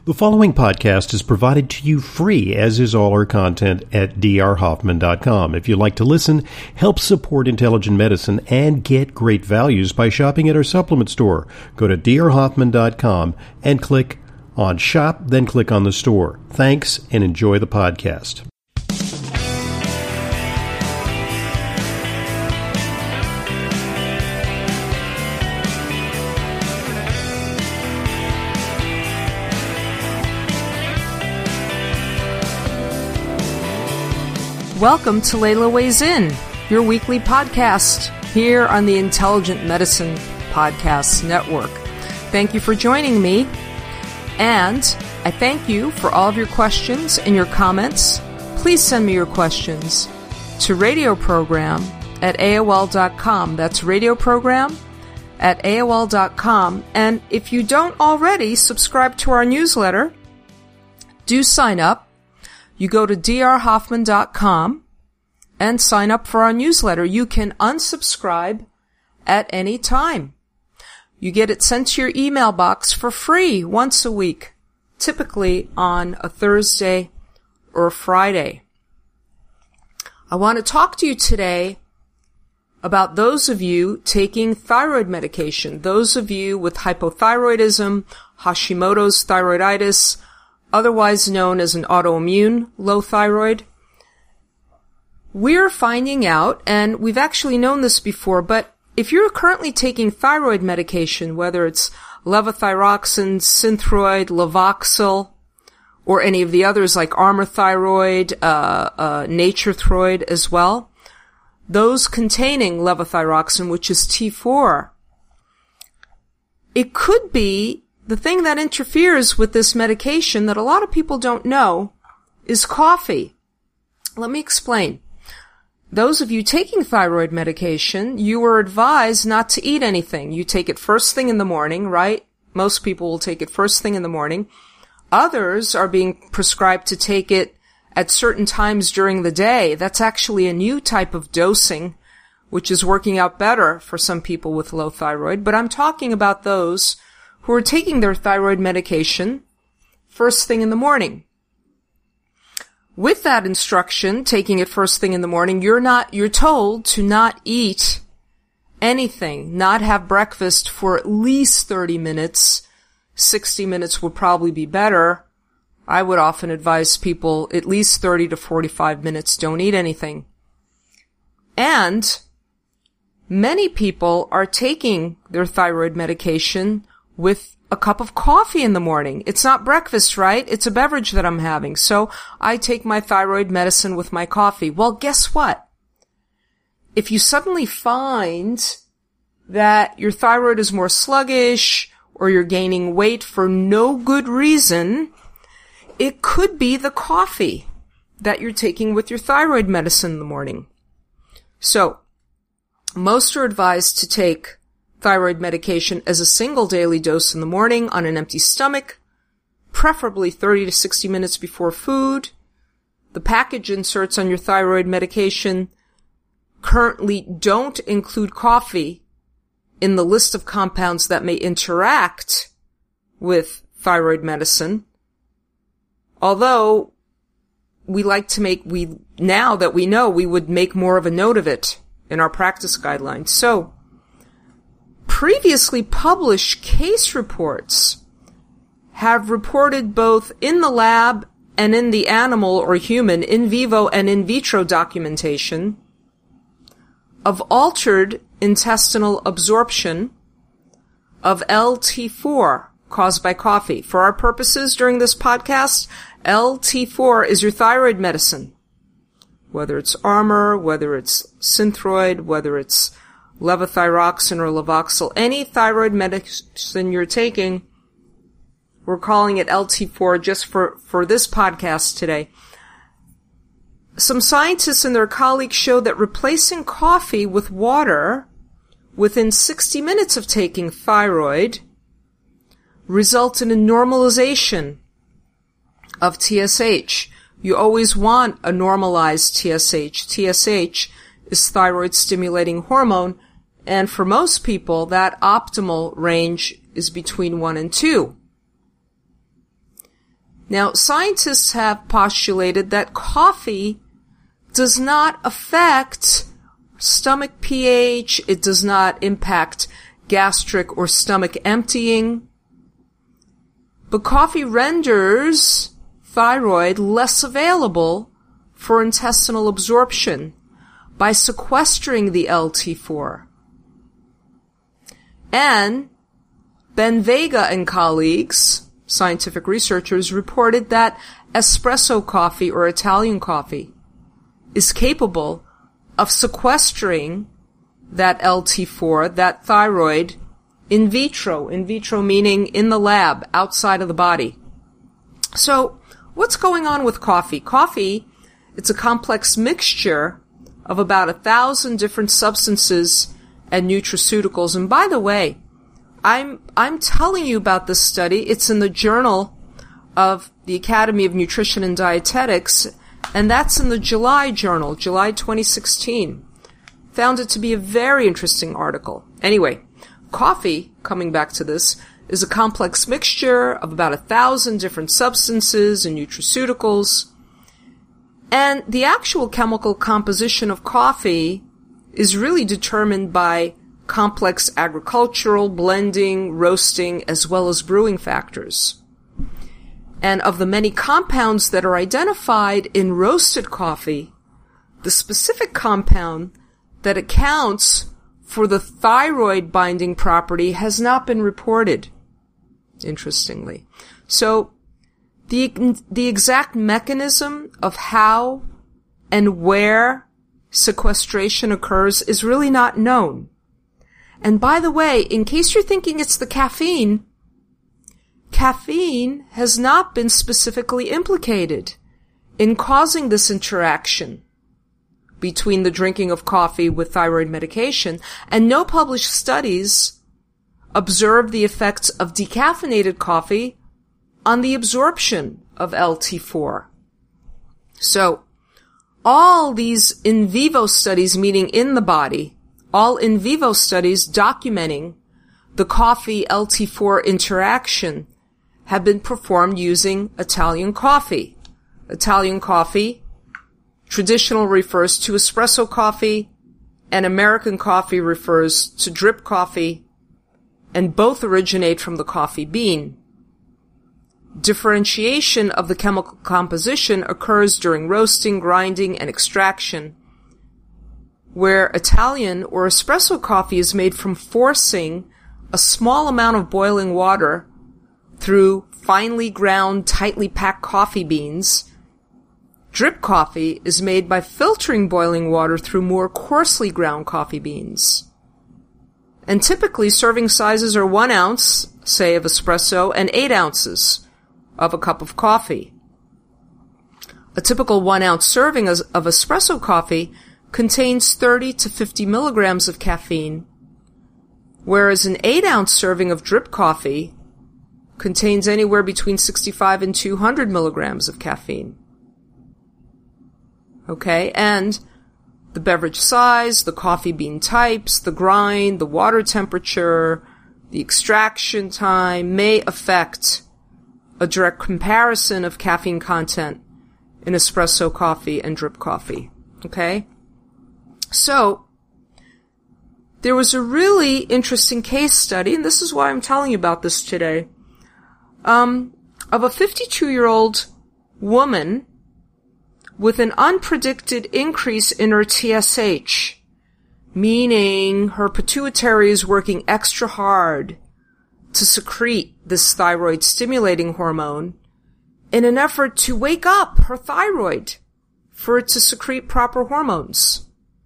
The following podcast is provided to you free, as is all our content at drhoffman.com. If you'd like to listen, help support intelligent medicine, and get great values by shopping at our supplement store, go to drhoffman.com and click on Shop, then click on the store. Thanks, and enjoy the podcast. Welcome to Layla Weighs In, your weekly podcast here on the Intelligent Medicine Podcast Network. Thank you for joining me, and I thank you for all of your questions and your comments. Please send me your questions to radioprogram@aol.com. That's radioprogram@aol.com. And if you don't already subscribe to our newsletter, do sign up. You go to drhoffman.com and sign up for our newsletter. You can unsubscribe at any time. You get it sent to your email box for free once a week, typically on a Thursday or a Friday. I want to talk to you today about those of you taking thyroid medication, those of you with hypothyroidism, Hashimoto's thyroiditis, otherwise known as an autoimmune low thyroid. We're finding out, and we've actually known this before, but if you're currently taking thyroid medication, whether it's levothyroxine, Synthroid, Levoxyl, or any of the others like Armour Thyroid, Nature-Throid as well, those containing levothyroxine, which is T4, it could be the thing that interferes with this medication that a lot of people don't know is coffee. Let me explain. Those of you taking thyroid medication, you are advised not to eat anything. You take it first thing in the morning, right? Most people will take it first thing in the morning. Others are being prescribed to take it at certain times during the day. That's actually a new type of dosing, which is working out better for some people with low thyroid. But I'm talking about those who are taking their thyroid medication first thing in the morning. With that instruction, taking it first thing in the morning, you're told to not eat anything, not have breakfast for at least 30 minutes. 60 minutes would probably be better. I would often advise people at least 30 to 45 minutes, don't eat anything. And many people are taking their thyroid medication with a cup of coffee in the morning. It's not breakfast, right? It's a beverage that I'm having. So I take my thyroid medicine with my coffee. Well, guess what? If you suddenly find that your thyroid is more sluggish or you're gaining weight for no good reason, it could be the coffee that you're taking with your thyroid medicine in the morning. So most are advised to take thyroid medication as a single daily dose in the morning on an empty stomach, preferably 30 to 60 minutes before food. The package inserts on your thyroid medication currently don't include coffee in the list of compounds that may interact with thyroid medicine. Although now that we know, we would make more of a note of it in our practice guidelines. So, previously published case reports have reported both in the lab and in the animal or human in vivo and in vitro documentation of altered intestinal absorption of LT4 caused by coffee. For our purposes during this podcast, LT4 is your thyroid medicine. Whether it's Armour, whether it's Synthroid, whether it's levothyroxine or Levoxyl, any thyroid medicine you're taking, we're calling it LT4 just for this podcast today. Some scientists and their colleagues showed that replacing coffee with water within 60 minutes of taking thyroid results in a normalization of TSH. You always want a normalized TSH. TSH is thyroid stimulating hormone, and for most people, that optimal range is between 1 and 2. Now, scientists have postulated that coffee does not affect stomach pH, it does not impact gastric or stomach emptying, but coffee renders thyroid less available for intestinal absorption by sequestering the LT4. And Ben Vega and colleagues, scientific researchers, reported that espresso coffee or Italian coffee is capable of sequestering that LT4, that thyroid, in vitro meaning in the lab, outside of the body. So, what's going on with coffee? Coffee, it's a complex mixture of about 1,000 different substances and nutraceuticals. And by the way, I'm telling you about this study. It's in the Journal of the Academy of Nutrition and Dietetics, and that's in the July journal, July 2016. Found it to be a very interesting article. Anyway, coffee, coming back to this, is a complex mixture of about 1,000 different substances and nutraceuticals. And the actual chemical composition of coffee is really determined by complex agricultural, blending, roasting, as well as brewing factors. And of the many compounds that are identified in roasted coffee, the specific compound that accounts for the thyroid binding property has not been reported, interestingly. So, the exact mechanism of how and where sequestration occurs is really not known. And by the way, in case you're thinking it's the caffeine has not been specifically implicated in causing this interaction between the drinking of coffee with thyroid medication, and no published studies observe the effects of decaffeinated coffee on the absorption of LT4. So, all these in vivo studies, meaning in the body, all in vivo studies documenting the coffee LT4 interaction have been performed using Italian coffee. Italian coffee, traditional refers to espresso coffee, and American coffee refers to drip coffee, and both originate from the coffee bean. Differentiation of the chemical composition occurs during roasting, grinding, and extraction, where Italian or espresso coffee is made from forcing a small amount of boiling water through finely ground, tightly packed coffee beans. Drip coffee is made by filtering boiling water through more coarsely ground coffee beans. And typically serving sizes are 1 ounce, say, of espresso, and 8 ounces of a cup of coffee. A typical 1 ounce serving of espresso coffee contains 30 to 50 milligrams of caffeine, whereas an 8 ounce serving of drip coffee contains anywhere between 65 and 200 milligrams of caffeine. Okay, and the beverage size, the coffee bean types, the grind, the water temperature, the extraction time may affect a direct comparison of caffeine content in espresso coffee and drip coffee. Okay? So, there was a really interesting case study, and this is why I'm telling you about this today, of a 52-year-old woman with an unpredicted increase in her TSH, meaning her pituitary is working extra hard to secrete this thyroid-stimulating hormone in an effort to wake up her thyroid for it to secrete proper hormones.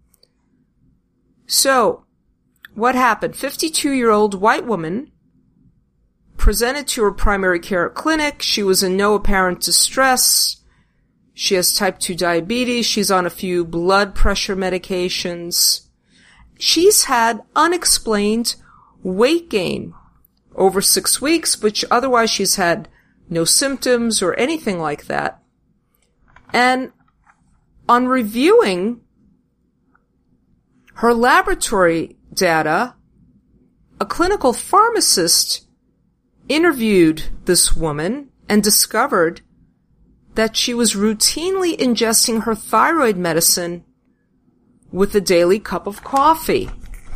So, what happened? 52-year-old white woman presented to her primary care clinic. She was in no apparent distress. She has type 2 diabetes. She's on a few blood pressure medications. She's had unexplained weight gain over 6 weeks, which otherwise she's had no symptoms or anything like that. And on reviewing her laboratory data, a clinical pharmacist interviewed this woman and discovered that she was routinely ingesting her thyroid medicine with a daily cup of coffee.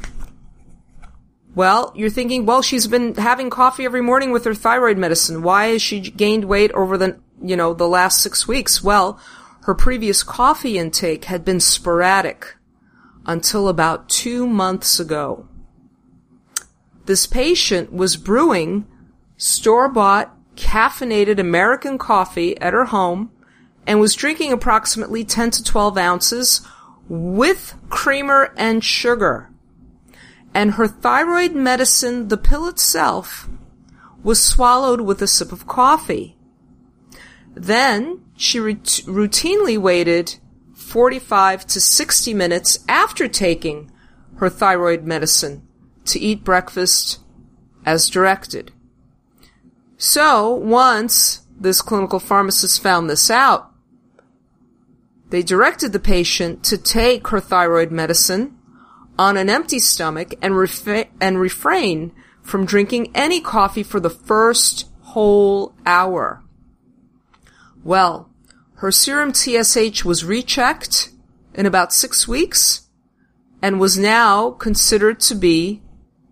Well, you're thinking, well, she's been having coffee every morning with her thyroid medicine. Why has she gained weight over the last 6 weeks? Well, her previous coffee intake had been sporadic until about 2 months ago. This patient was brewing store-bought caffeinated American coffee at her home and was drinking approximately 10 to 12 ounces with creamer and sugar. And her thyroid medicine, the pill itself, was swallowed with a sip of coffee. Then she routinely waited 45 to 60 minutes after taking her thyroid medicine to eat breakfast as directed. So, once this clinical pharmacist found this out, they directed the patient to take her thyroid medicine on an empty stomach and refrain from drinking any coffee for the first whole hour. Well, her serum TSH was rechecked in about 6 weeks and was now considered to be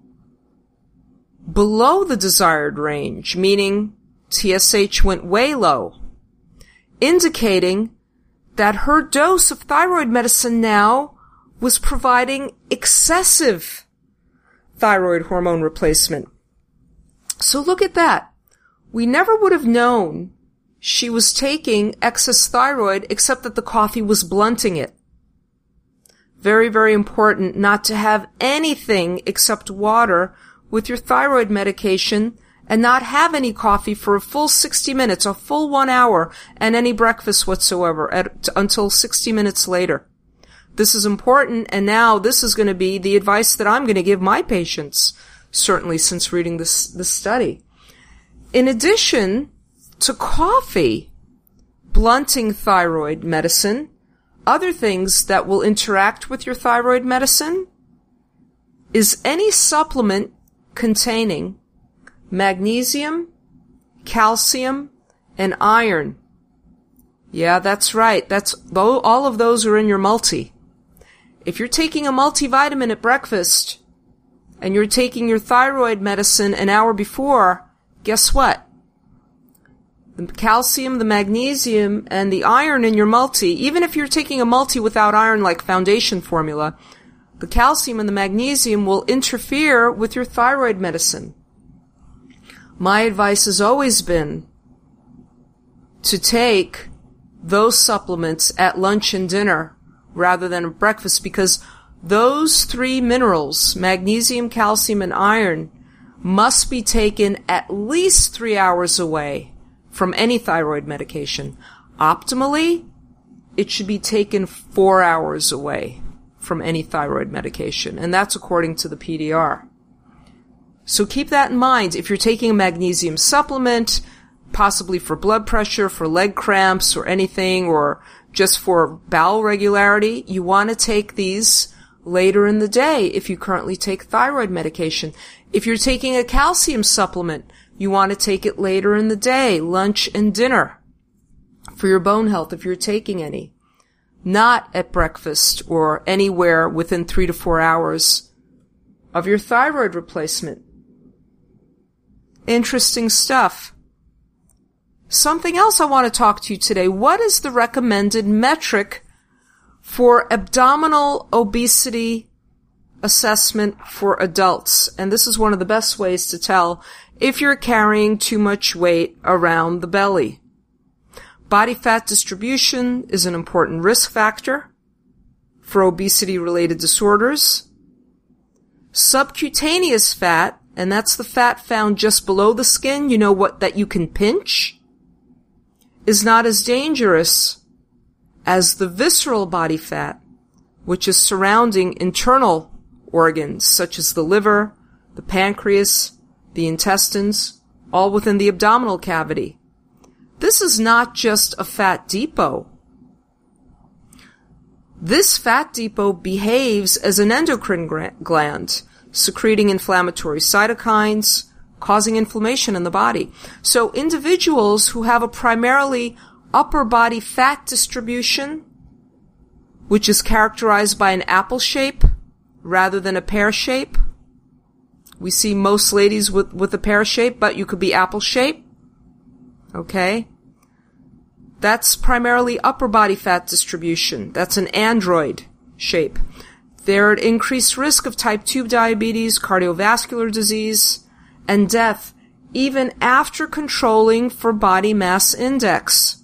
below the desired range, meaning TSH went way low, indicating that her dose of thyroid medicine now was providing excessive thyroid hormone replacement. So look at that. We never would have known she was taking excess thyroid except that the coffee was blunting it. Very, very important not to have anything except water with your thyroid medication and not have any coffee for a full 60 minutes, a full 1 hour, and any breakfast whatsoever until 60 minutes later. This is important, and now this is going to be the advice that I'm going to give my patients, certainly since reading this study. In addition to coffee blunting thyroid medicine, other things that will interact with your thyroid medicine is any supplement containing magnesium, calcium, and iron. Yeah, that's right. All of those are in your multi. If you're taking a multivitamin at breakfast and you're taking your thyroid medicine an hour before, guess what? The calcium, the magnesium, and the iron in your multi, even if you're taking a multi without iron like Foundation Formula, the calcium and the magnesium will interfere with your thyroid medicine. My advice has always been to take those supplements at lunch and dinner rather than at breakfast, because those three minerals, magnesium, calcium, and iron, must be taken at least 3 hours away from any thyroid medication. Optimally, it should be taken 4 hours away from any thyroid medication, and that's according to the PDR. So keep that in mind. If you're taking a magnesium supplement, possibly for blood pressure, for leg cramps, or anything, or just for bowel regularity, you want to take these later in the day if you currently take thyroid medication. If you're taking a calcium supplement, you want to take it later in the day, lunch and dinner, for your bone health if you're taking any. Not at breakfast or anywhere within 3 to 4 hours of your thyroid replacement. Interesting stuff. Something else I want to talk to you today. What is the recommended metric for abdominal obesity assessment for adults? And this is one of the best ways to tell if you're carrying too much weight around the belly. Body fat distribution is an important risk factor for obesity-related disorders. Subcutaneous fat, and that's the fat found just below the skin, you know what, that you can pinch, is not as dangerous as the visceral body fat, which is surrounding internal organs such as the liver, the pancreas, the intestines, all within the abdominal cavity. This is not just a fat depot. This fat depot behaves as an endocrine gland, secreting inflammatory cytokines, causing inflammation in the body. So individuals who have a primarily upper body fat distribution, which is characterized by an apple shape rather than a pear shape. We see most ladies with a pear shape, but you could be apple shape. Okay? That's primarily upper body fat distribution. That's an android shape. They're at increased risk of type 2 diabetes, cardiovascular disease, and death, even after controlling for body mass index.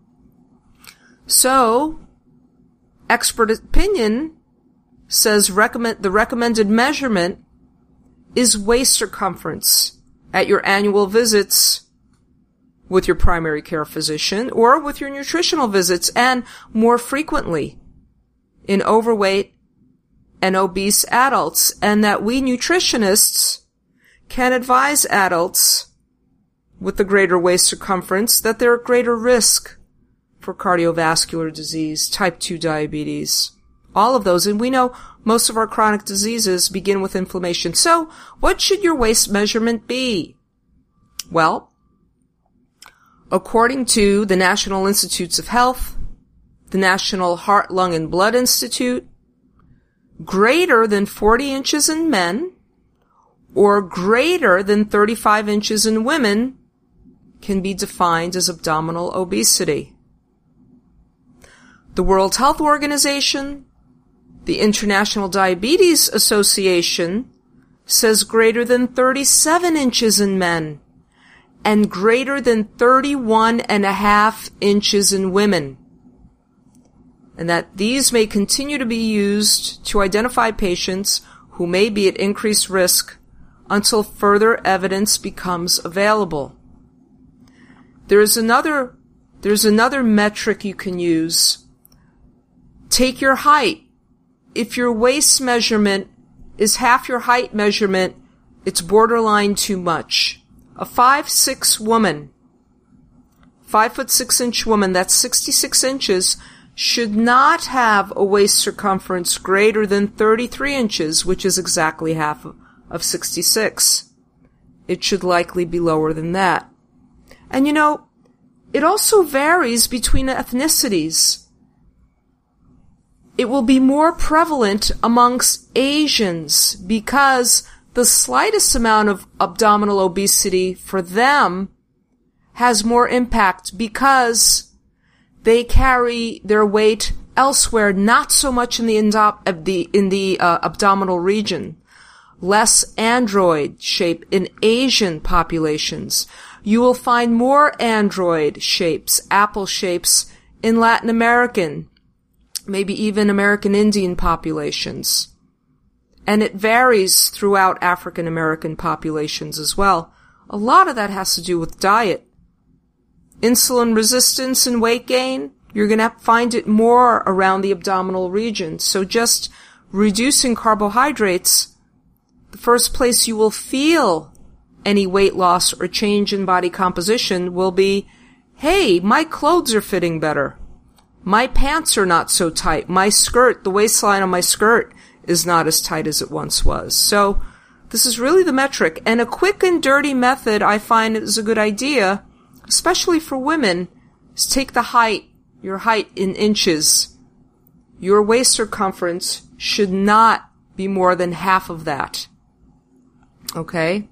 So, expert opinion says the recommended measurement is waist circumference at your annual visits with your primary care physician or with your nutritional visits, and more frequently in overweight and obese adults, and that we nutritionists can advise adults with the greater waist circumference that they're at greater risk for cardiovascular disease, type 2 diabetes, all of those. And we know most of our chronic diseases begin with inflammation. So what should your waist measurement be? Well, according to the National Institutes of Health, the National Heart, Lung, and Blood Institute, greater than 40 inches in men or greater than 35 inches in women can be defined as abdominal obesity. The World Health Organization, the International Diabetes Association, says greater than 37 inches in men and greater than 31.5 inches in women, and that these may continue to be used to identify patients who may be at increased risk until further evidence becomes available. There's another metric you can use. Take your height. If your waist measurement is half your height measurement, it's borderline too much. A 5'6" woman, 5'6" woman, that's 66 inches, should not have a waist circumference greater than 33 inches, which is exactly half of 66. It should likely be lower than that. And you know, it also varies between ethnicities. It will be more prevalent amongst Asians because the slightest amount of abdominal obesity for them has more impact because they carry their weight elsewhere, not so much in the abdominal region. Less android shape in Asian populations. You will find more android shapes, apple shapes, in Latin American, maybe even American Indian populations. And it varies throughout African American populations as well. A lot of that has to do with diet. Insulin resistance and weight gain, you're going to find it more around the abdominal region. So just reducing carbohydrates, the first place you will feel any weight loss or change in body composition will be, hey, my clothes are fitting better. My pants are not so tight. My skirt, the waistline on my skirt is not as tight as it once was. So this is really the metric. And a quick and dirty method I find is a good idea, especially for women, is take the height, your height in inches. Your waist circumference should not be more than half of that. Okay?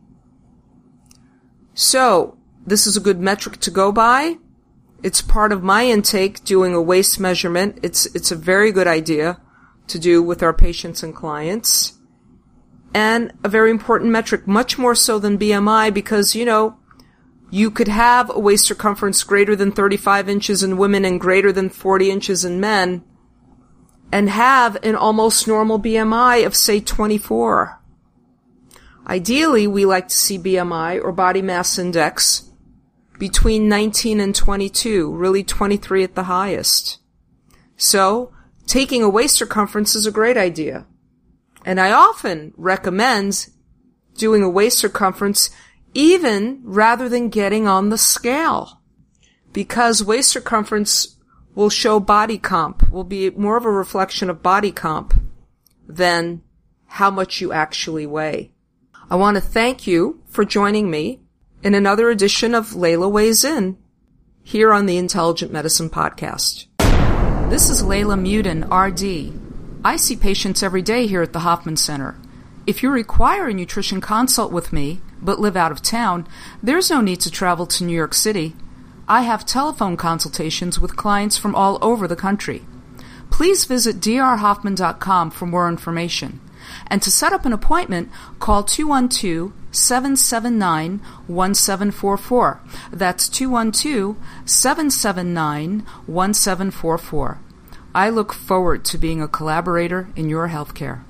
So, this is a good metric to go by. It's part of my intake, doing a waist measurement. It's a very good idea to do with our patients and clients. And a very important metric, much more so than BMI, because, you know, you could have a waist circumference greater than 35 inches in women and greater than 40 inches in men, and have an almost normal BMI of, say, 24. Ideally, we like to see BMI, or body mass index, between 19 and 22, really 23 at the highest. So, taking a waist circumference is a great idea. And I often recommend doing a waist circumference even rather than getting on the scale, because waist circumference will show body comp, will be more of a reflection of body comp than how much you actually weigh. I want to thank you for joining me in another edition of Layla Weighs In here on the Intelligent Medicine Podcast. This is Layla Muden, RD. I see patients every day here at the Hoffman Center. If you require a nutrition consult with me, but live out of town, there's no need to travel to New York City. I have telephone consultations with clients from all over the country. Please visit drhoffman.com for more information. And to set up an appointment, call 212-779-1744. That's 212-779-1744. I look forward to being a collaborator in your healthcare.